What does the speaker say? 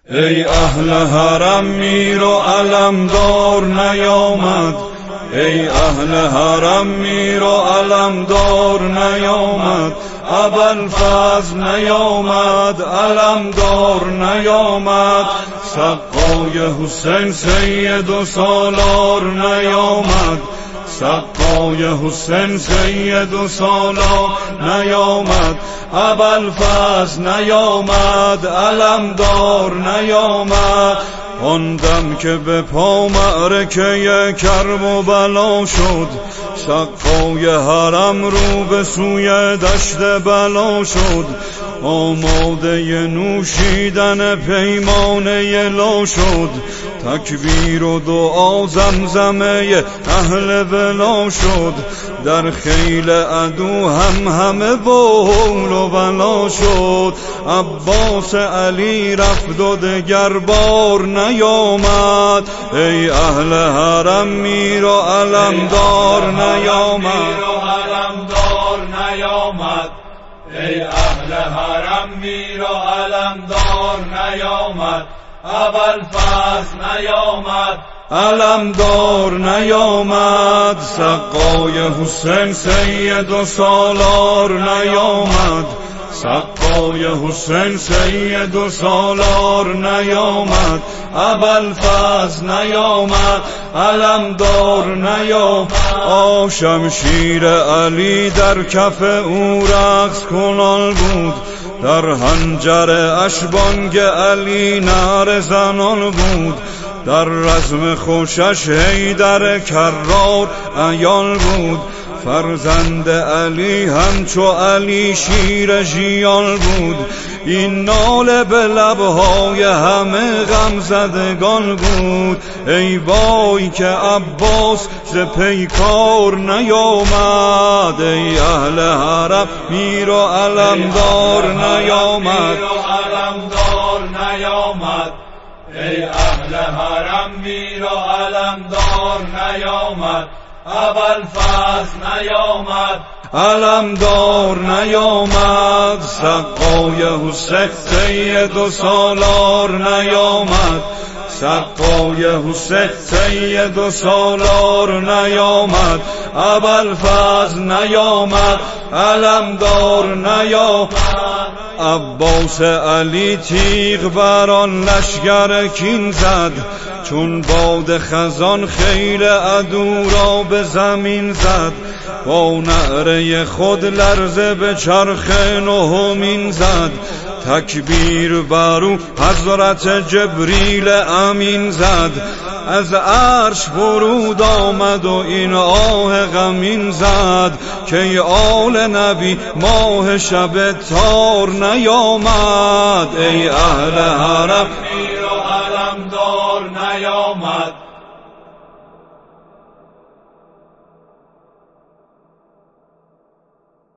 ای اهل حرم میر و علمدار نیامد، ای اهل حرم میر و علمدار نیامد، ابوالفضل نیامد، علمدار نیامد، سقای حسین سید و سالار نیامد، سقای حسین سید و سالار نیامد، ابوالفضل نیامد، علمدار نیامد. آن دم که به پا معرکه کرب و بلا شد، سقای حرم رو به سوی دشت بلا شد، آماده نوشیدن پیمانه لا شد، تکبیر و دعا زمزمه اهل بلا شد، در خیل عدو همه بول و بلا شد، عباس علی رفت و دگر بار نیامد، ای اهل حرم میر و علمدار نیامد، ای اهل حرم میر و علمدار نیامد، ابوالفضل نیامد، علمدار نیامد، سقای حسین سید و سالار نیامد، سقای حسین سید و سالار نیامد، ابوالفضل نیامد، علمدار نیامد. شمشیر علی در کف او رقص کنان بود، در حنجر اشبانگ علی نعره زنان بود، در رزم خوشش حیدر کرار عیان بود، فرزند علی همچو علی شیر ژیان بود، این ناله به لبهای همه غم زدگان بود، ای وای که عباس ز پیکار نیامد، ای اهل حرم میر و علمدار نیامد، ای اهل حرم میر و علمدار نیامد، ابوالفضل نیامد، علمدار نیامد، سقای حسین سید و سالار نیامد، سقای حسین سید و سالار نیامد، ابوالفضل نیامد، علمدار نیامد. عباس علی تیغ بران لشگر کین زد، چون باد خزان خیل عدو را به زمین زد، با نعره خود لرزه به چرخ نهمین زد، تکبیر برو حضرت جبریل امین زد، از عرش فرود آمد و این آه غمین زد، که آل نبی ماه شب تار نیامد، ای اهل حرم میر و علمدار نیامد.